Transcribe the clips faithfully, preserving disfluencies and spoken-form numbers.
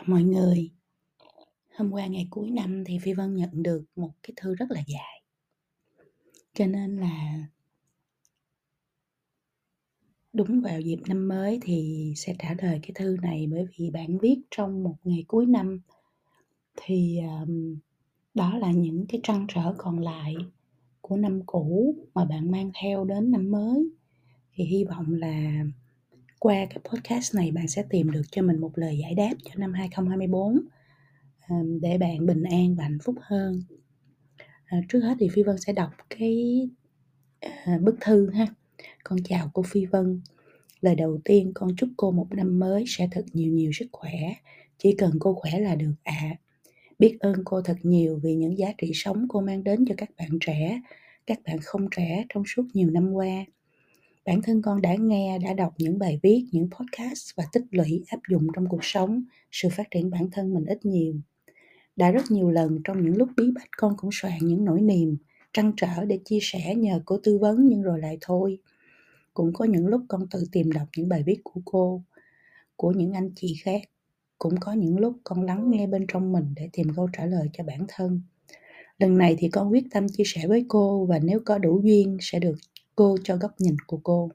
Mọi người, hôm qua ngày cuối năm thì Phi Vân nhận được một cái thư rất là dài. Cho nên là đúng vào dịp năm mới thì sẽ trả lời cái thư này, bởi vì bạn viết trong một ngày cuối năm. Thì, ờm, đó là những cái trăn trở còn lại của năm cũ mà bạn mang theo đến năm mới. Thì hy vọng là qua cái podcast này bạn sẽ tìm được cho mình một lời giải đáp cho năm hai không hai bốn, ờm, để bạn bình an và hạnh phúc hơn. À, trước hết thì Phi Vân sẽ đọc cái, à, bức thư ha. Con chào cô Phi Vân. Lời đầu tiên con chúc cô một năm mới sẽ thật nhiều nhiều sức khỏe. Chỉ cần cô khỏe là được ạ. À. Biết ơn cô thật nhiều vì những giá trị sống cô mang đến cho các bạn trẻ, các bạn không trẻ trong suốt nhiều năm qua. Bản thân con đã nghe, đã đọc những bài viết, những podcast và tích lũy áp dụng trong cuộc sống, sự phát triển bản thân mình ít nhiều. Đã rất nhiều lần trong những lúc bí bách con cũng soạn những nỗi niềm, trăn trở để chia sẻ nhờ cô tư vấn, nhưng rồi lại thôi. Cũng có những lúc con tự tìm đọc những bài viết của cô, của những anh chị khác. Cũng có những lúc con lắng nghe bên trong mình để tìm câu trả lời cho bản thân. Lần này thì con quyết tâm chia sẻ với cô, và nếu có đủ duyên sẽ được cô cho góc nhìn của cô.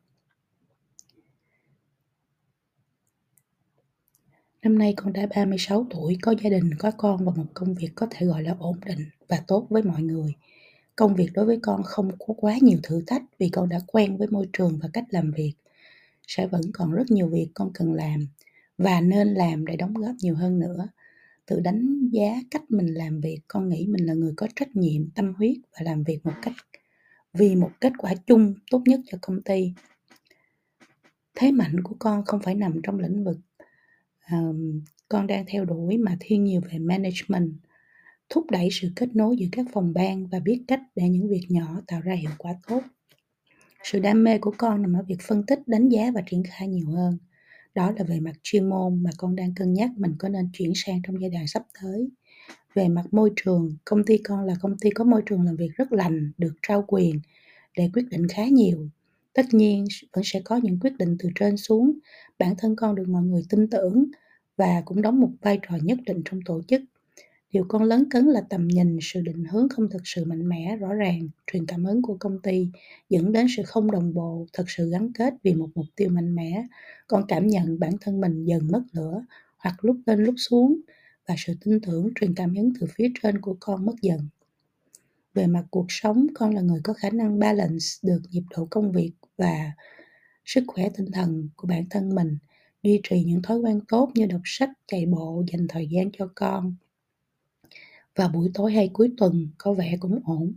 Năm nay con đã ba mươi sáu tuổi, có gia đình, có con và một công việc có thể gọi là ổn định và tốt với mọi người. Công việc đối với con không có quá nhiều thử thách vì con đã quen với môi trường và cách làm việc. Sẽ vẫn còn rất nhiều việc con cần làm và nên làm để đóng góp nhiều hơn nữa. Tự đánh giá cách mình làm việc, con nghĩ mình là người có trách nhiệm, tâm huyết và làm việc một cách vì một kết quả chung tốt nhất cho công ty. Thế mạnh của con không phải nằm trong lĩnh vực um, con đang theo đuổi, mà thiên nhiều về management, thúc đẩy sự kết nối giữa các phòng ban và biết cách để những việc nhỏ tạo ra hiệu quả tốt. Sự đam mê của con nằm ở việc phân tích, đánh giá và triển khai nhiều hơn. Đó là về mặt chuyên môn mà con đang cân nhắc mình có nên chuyển sang trong giai đoạn sắp tới. Về mặt môi trường, công ty con là công ty có môi trường làm việc rất lành, được trao quyền để quyết định khá nhiều. Tất nhiên vẫn sẽ có những quyết định từ trên xuống. Bản thân con được mọi người tin tưởng và cũng đóng một vai trò nhất định trong tổ chức. Điều con lấn cấn là tầm nhìn, sự định hướng không thực sự mạnh mẽ, rõ ràng, truyền cảm hứng của công ty, dẫn đến sự không đồng bộ, thật sự gắn kết vì một mục tiêu mạnh mẽ. Con cảm nhận bản thân mình dần mất lửa, hoặc lúc lên lúc xuống, và sự tin tưởng, truyền cảm hứng từ phía trên của con mất dần. Về mặt cuộc sống, con là người có khả năng balance được nhịp độ công việc và sức khỏe tinh thần của bản thân mình, duy trì những thói quen tốt như đọc sách, chạy bộ, dành thời gian cho con vào buổi tối hay cuối tuần có vẻ cũng ổn.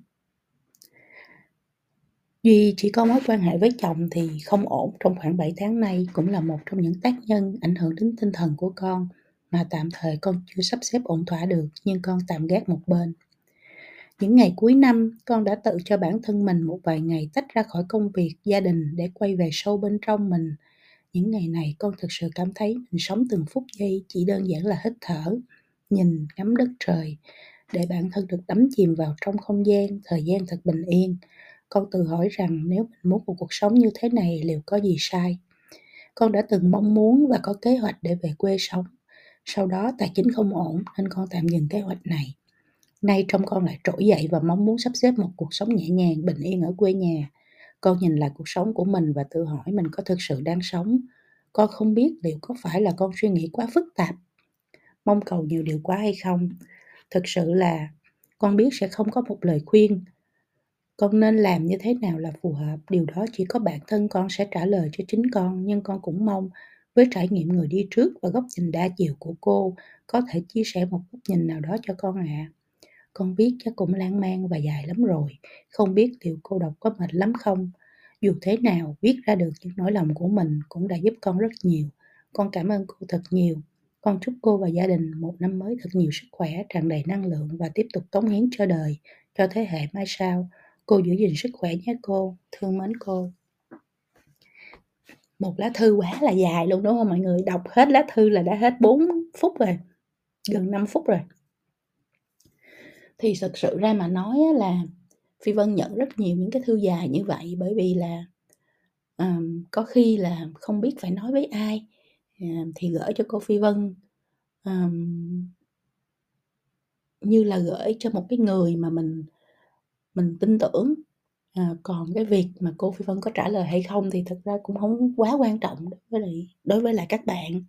Duy chỉ có mối quan hệ với chồng thì không ổn trong khoảng bảy tháng nay, cũng là một trong những tác nhân ảnh hưởng đến tinh thần của con mà tạm thời con chưa sắp xếp ổn thỏa được, nhưng con tạm gác một bên. Những ngày cuối năm, con đã tự cho bản thân mình một vài ngày tách ra khỏi công việc, gia đình để quay về sâu bên trong mình. Những ngày này con thực sự cảm thấy mình sống từng phút giây chỉ đơn giản là hít thở, nhìn, ngắm đất trời, để bản thân được đắm chìm vào trong không gian, thời gian thật bình yên. Con tự hỏi rằng nếu mình muốn một cuộc sống như thế này liệu có gì sai? Con đã từng mong muốn và có kế hoạch để về quê sống. Sau đó tài chính không ổn nên con tạm dừng kế hoạch này. Nay trong con lại trỗi dậy và mong muốn sắp xếp một cuộc sống nhẹ nhàng, bình yên ở quê nhà. Con nhìn lại cuộc sống của mình và tự hỏi mình có thực sự đang sống. Con không biết liệu có phải là con suy nghĩ quá phức tạp, mong cầu nhiều điều quá hay không. Thực sự là con biết sẽ không có một lời khuyên con nên làm như thế nào là phù hợp. Điều đó chỉ có bản thân con sẽ trả lời cho chính con, nhưng con cũng mong với trải nghiệm người đi trước và góc nhìn đa chiều của cô có thể chia sẻ một góc nhìn nào đó cho con ạ. À. Con viết chắc cũng lan man và dài lắm rồi, không biết liệu cô đọc có mệt lắm không? Dù thế nào, viết ra được những nỗi lòng của mình cũng đã giúp con rất nhiều. Con cảm ơn cô thật nhiều. Con chúc cô và gia đình một năm mới thật nhiều sức khỏe, tràn đầy năng lượng và tiếp tục cống hiến cho đời, cho thế hệ mai sau. Cô giữ gìn sức khỏe nhé cô, thương mến cô. Một lá thư quá là dài luôn đúng không mọi người? Đọc hết lá thư là đã hết bốn phút rồi, gần năm phút rồi. Thì thực sự ra mà nói là Phi Vân nhận rất nhiều những cái thư dài như vậy, bởi vì là um, có khi là không biết phải nói với ai, uh, thì gửi cho cô Phi Vân ờm, như là gửi cho một cái người mà mình mình tin tưởng. À, còn cái việc mà cô Phi Vân có trả lời hay không thì thực ra cũng hông quá quan trọng đối với lại đối với lại các bạn.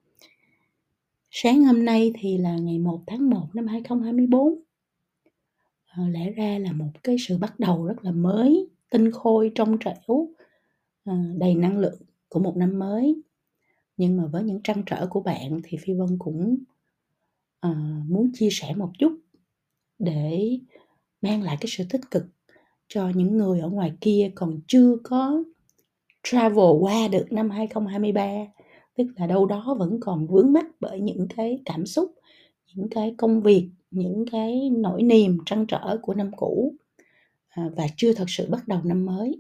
Sáng hôm nay thì là ngày một tháng một năm hai không hai bốn. Ờ, lẽ ra là một cái sự bắt đầu rất là mới, tinh khôi, trong trẻo, ờ, đầy năng lượng của một năm mới. Nhưng mà với những trăn trở của bạn thì Phi Vân cũng, ờ, muốn chia sẻ một chút để mang lại cái sự tích cực cho những người ở ngoài kia còn chưa có travel qua được năm hai không hai ba. Tức là đâu đó vẫn còn vướng mắc bởi những cái cảm xúc, những cái công việc, những cái nỗi niềm trăn trở của năm cũ, à, và chưa thật sự bắt đầu năm mới.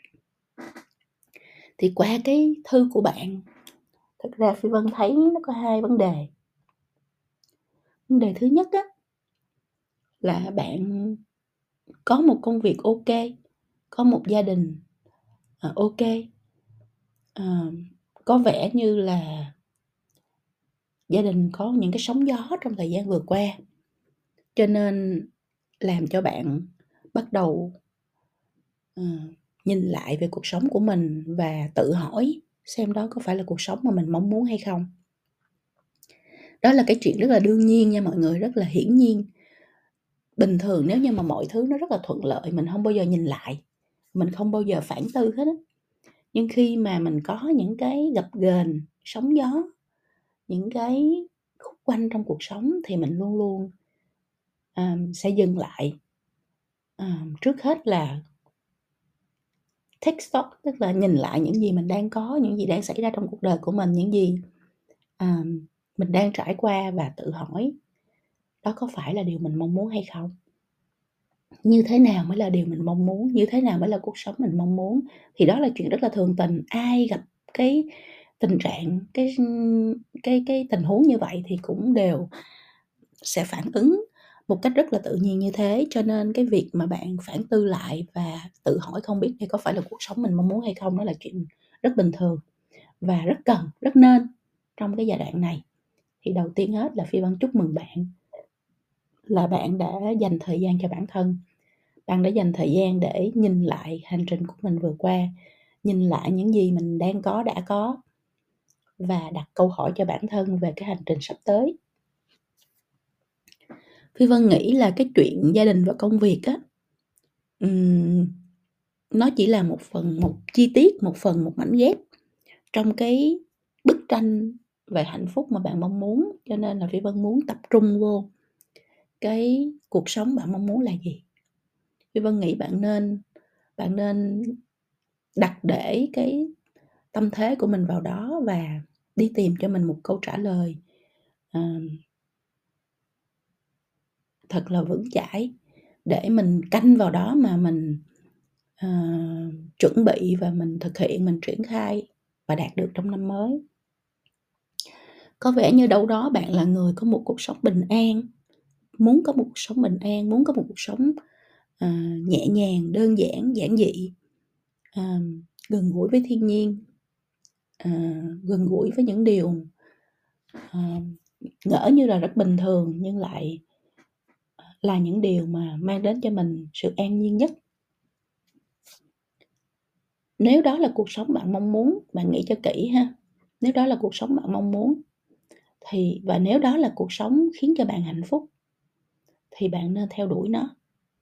Thì qua cái thư của bạn, thực ra Phi Vân thấy nó có hai vấn đề. Vấn đề thứ nhất á, là bạn có một công việc ok, có một gia đình ờ, ok, ờ, có vẻ như là gia đình có những cái sóng gió trong thời gian vừa qua, cho nên làm cho bạn bắt đầu ờ, nhìn lại về cuộc sống của mình và tự hỏi xem đó có phải là cuộc sống mà mình mong muốn hay không. Đó là cái chuyện rất là đương nhiên nha mọi người, rất là hiển nhiên. Bình thường nếu như mà mọi thứ nó rất là thuận lợi, mình không bao giờ nhìn lại, mình không bao giờ phản tư hết á. Nhưng khi mà mình có những cái gập ghềnh, sóng gió, những cái khúc quanh trong cuộc sống thì mình luôn luôn, à, sẽ dừng lại. À, trước hết là take stock, tức là nhìn lại những gì mình đang có, những gì đang xảy ra trong cuộc đời của mình, những gì, à, mình đang trải qua và tự hỏi đó có phải là điều mình mong muốn hay không? Như thế nào mới là điều mình mong muốn? Như thế nào mới là cuộc sống mình mong muốn? Thì đó là chuyện rất là thường tình, ai gặp cái tình trạng, cái, cái cái tình huống như vậy thì cũng đều sẽ phản ứng một cách rất là tự nhiên như thế. Cho nên cái việc mà bạn phản tư lại và tự hỏi không biết đây có phải là cuộc sống mình mong muốn hay không, đó là chuyện rất bình thường và rất cần, rất nên trong cái giai đoạn này. Thì đầu tiên hết là Phi Vân chúc mừng bạn là bạn đã dành thời gian cho bản thân. Bạn đã dành thời gian để nhìn lại hành trình của mình vừa qua, nhìn lại những gì mình đang có, đã có và đặt câu hỏi cho bản thân về cái hành trình sắp tới. Phi Vân nghĩ là cái chuyện gia đình và công việc á, ừm, nó chỉ là một phần, một chi tiết, một phần, một mảnh ghép trong cái bức tranh về hạnh phúc mà bạn mong muốn. Cho nên là Phi Vân muốn tập trung vô cái cuộc sống bạn mong muốn là gì. Phi Vân nghĩ bạn nên bạn nên đặt để cái tâm thế của mình vào đó và đi tìm cho mình một câu trả lời, à, thật là vững chãi để mình canh vào đó mà mình, ờ, chuẩn bị và mình thực hiện, mình triển khai và đạt được trong năm mới. Có vẻ như đâu đó bạn là người có một cuộc sống bình an, muốn có một cuộc sống bình an, muốn có một cuộc sống, ờ, nhẹ nhàng, đơn giản, giản dị, ờ, gần gũi với thiên nhiên, ờ, gần gũi với những điều, ờ, ngỡ như là rất bình thường nhưng lại, ờ, là những điều mà mang đến cho mình sự an nhiên nhất. Nếu đó là cuộc sống bạn mong muốn, bạn nghĩ cho kỹ ha. Nếu đó là cuộc sống bạn mong muốn thì và nếu đó là cuộc sống khiến cho bạn hạnh phúc thì bạn nên theo đuổi nó.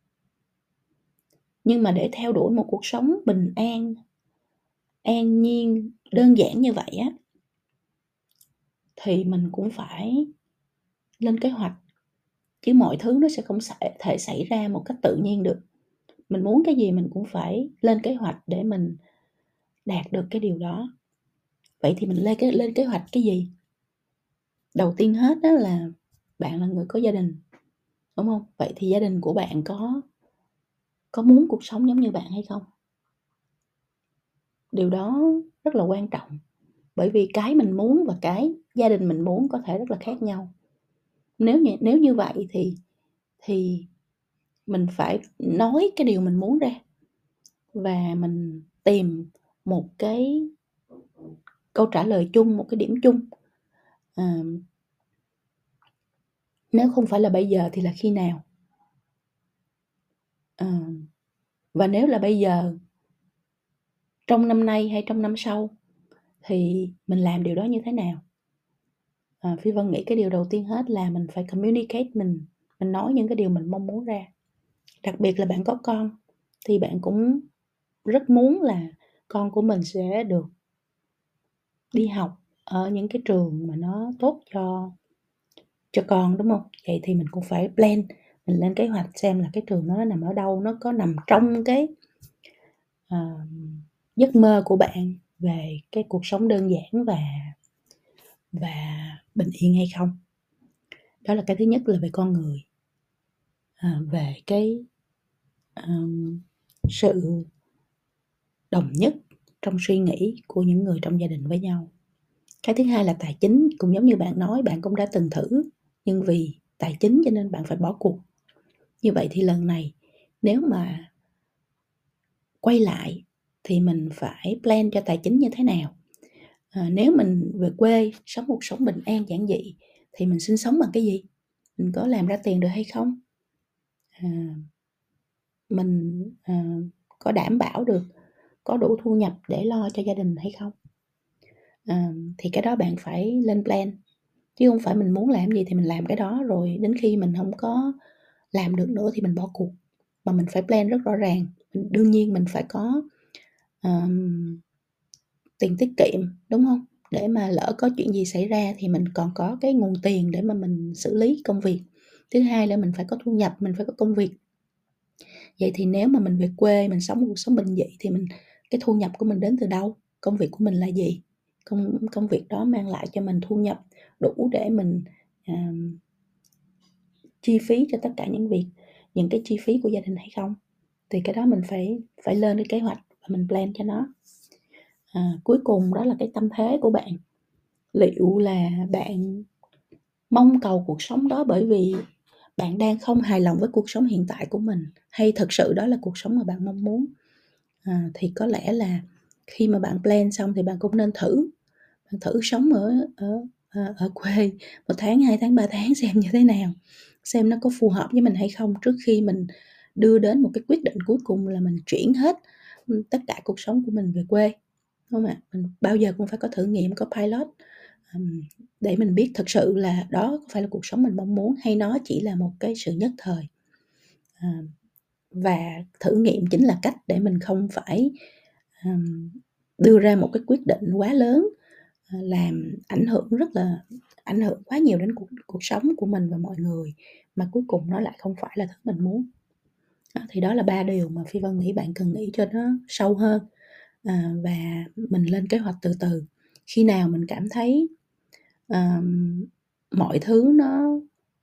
Nhưng mà để theo đuổi một cuộc sống bình an, an nhiên, đơn giản như vậy á, thì mình cũng phải lên kế hoạch, chứ mọi thứ nó sẽ không thể xảy ra một cách tự nhiên được. Mình muốn cái gì mình cũng phải lên kế hoạch để mình đạt được cái điều đó. Vậy thì mình lên cái lên kế hoạch cái gì? Đầu tiên hết đó là bạn là người có gia đình, đúng hông? Vậy thì gia đình của bạn có có muốn cuộc sống giống như bạn hay không? Điều đó rất là quan trọng, bởi vì cái mình muốn và cái gia đình mình muốn có thể rất là khác nhau. Nếu như nếu như vậy thì thì mình phải nói cái điều mình muốn ra và mình tìm một cái câu trả lời chung, một cái điểm chung. Ờm Nếu không phải là bây giờ thì là khi nào? Ờ, và nếu là bây giờ, trong năm nay hay trong năm sau thì mình làm điều đó như thế nào? Ờ, Phi Vân nghĩ cái điều đầu tiên hết là mình phải communicate, mình mình nói những cái điều mình mong muốn ra. Đặc biệt là bạn có con thì bạn cũng rất muốn là con của mình sẽ được đi học ở những cái trường mà nó tốt cho cho con, đúng không? Vậy thì mình cũng phải plan, mình lên kế hoạch xem là cái trường đó nó nằm ở đâu, nó có nằm trong cái, ờ, giấc mơ của bạn về cái cuộc sống đơn giản và và bình yên hay không. Đó là cái thứ nhất là về con người. À, về cái, ờm, sự đồng nhất trong suy nghĩ của những người trong gia đình với nhau. Cái thứ hai là tài chính, cũng giống như bạn nói, bạn cũng đã từng thử, nhưng vì tài chính cho nên bạn phải bỏ cuộc. Như vậy thì lần này nếu mà quay lại thì mình phải plan cho tài chính như thế nào? Ờ, nếu mình về quê sống một sống bình an giản dị thì mình sinh sống bằng cái gì? Mình có làm ra tiền được hay không? À, mình, ờ, có đảm bảo được có đủ thu nhập để lo cho gia đình hay không? Ờ, thì cái đó bạn phải lên plan, chứ hông phải mình muốn làm gì thì mình làm cái đó, rồi đến khi mình hông có làm được nữa thì mình bỏ cuộc, mà mình phải plan rất rõ ràng. Ừm, đương nhiên mình phải có, ờm, tiền tiết kiệm, đúng hông? Để mà lỡ có chuyện gì xảy ra thì mình còn có cái nguồn tiền để mà mình xử lý công việc. Thứ hai là mình phải có thu nhập, mình phải có công việc. Vậy thì nếu mà mình về quê mình sống một cuộc sống bình dị thì mình cái thu nhập của mình đến từ đâu? Công việc của mình là gì? Công công việc đó mang lại cho mình thu nhập đủ để mình, ờm, chi phí cho tất cả những việc những cái chi phí của gia đình hay không? Thì cái đó mình phải phải lên cái kế hoạch và mình plan cho nó. À, cuối cùng đó là cái tâm thế của bạn. Liệu là bạn mong cầu cuộc sống đó bởi vì bạn đang không hài lòng với cuộc sống hiện tại của mình, hay thực sự đó là cuộc sống mà bạn mong muốn? À, thì có lẽ là khi mà bạn plan xong thì bạn cũng nên thử, bạn thử sống ở ở, ờ, ở quê một tháng, hai tháng, ba tháng xem như thế nào, xem nó có phù hợp với mình hay không trước khi mình đưa đến một cái quyết định cuối cùng là mình chuyển hết, ừm, tất cả cuộc sống của mình về quê, đúng hông ạ? Mình bao giờ cũng phải có thử nghiệm, có pilot, ừm, để mình biết thực sự là đó có phải là cuộc sống mình mong muốn hay nó chỉ là một cái sự nhất thời. À, và thử nghiệm chính là cách để mình không phải, ừm, đưa ra một cái quyết định quá lớn, ờ, làm ảnh hưởng rất là ảnh hưởng quá nhiều đến cuộc cuộc sống của mình và mọi người, mà cuối cùng nó lại không phải là thứ mình muốn. Đó, thì đó là ba điều mà Phi Vân nghĩ bạn cần nghĩ cho nó sâu hơn, à, và mình lên kế hoạch từ từ. Khi nào mình cảm thấy, ờm, mọi thứ nó,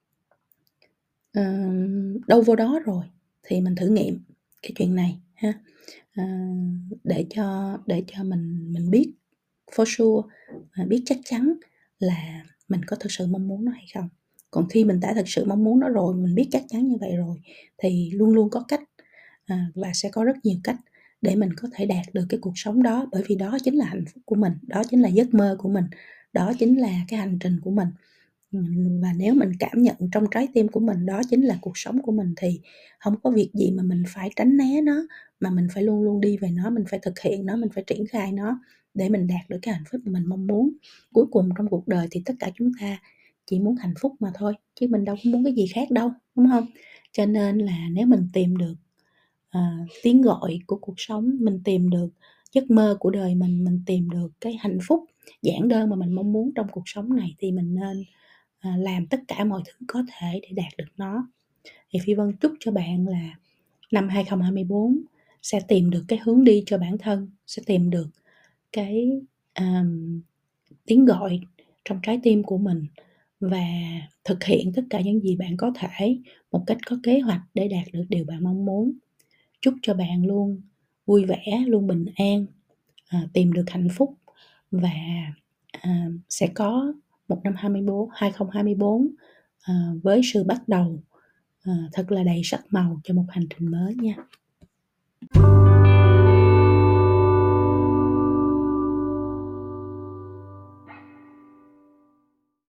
ờm, đâu vô đó rồi thì mình thử nghiệm cái chuyện này ha, ờ, để cho để cho mình mình biết for sure, à, biết chắc chắn là mình có thực sự mong muốn nó hay không. Còn khi mình đã thực sự mong muốn nó rồi, mình biết chắc chắn như vậy rồi thì luôn luôn có cách, à, và sẽ có rất nhiều cách để mình có thể đạt được cái cuộc sống đó, bởi vì đó chính là hạnh phúc của mình, đó chính là giấc mơ của mình, đó chính là cái hành trình của mình. Ừm, và nếu mình cảm nhận trong trái tim của mình đó chính là cuộc sống của mình thì hông có việc gì mà mình phải tránh né nó, mà mình phải luôn luôn đi về nó, mình phải thực hiện nó, mình phải triển khai nó để mình đạt được cái hạnh phúc mà mình mong muốn. Cuối cùng trong cuộc đời thì tất cả chúng ta chỉ muốn hạnh phúc mà thôi, chứ mình đâu có muốn cái gì khác đâu, đúng hông? Cho nên là nếu mình tìm được, ờ, tiếng gọi của cuộc sống, mình tìm được giấc mơ của đời mình, mình tìm được cái hạnh phúc giản đơn mà mình mong muốn trong cuộc sống này thì mình nên, à, làm tất cả mọi thứ có thể để đạt được nó. Thì Phi Vân chúc cho bạn là năm hai không hai bốn sẽ tìm được cái hướng đi cho bản thân, sẽ tìm được cái, ờm, tiếng gọi trong trái tim của mình và thực hiện tất cả những gì bạn có thể một cách có kế hoạch để đạt được điều bạn mong muốn. Chúc cho bạn luôn vui vẻ, luôn bình an, à, tìm được hạnh phúc và, à, sẽ có một năm hai mươi bốn hai không hai bốn, ờ, với sự bắt đầu, ờ, thật là đầy sắc màu cho một hành trình mới nha.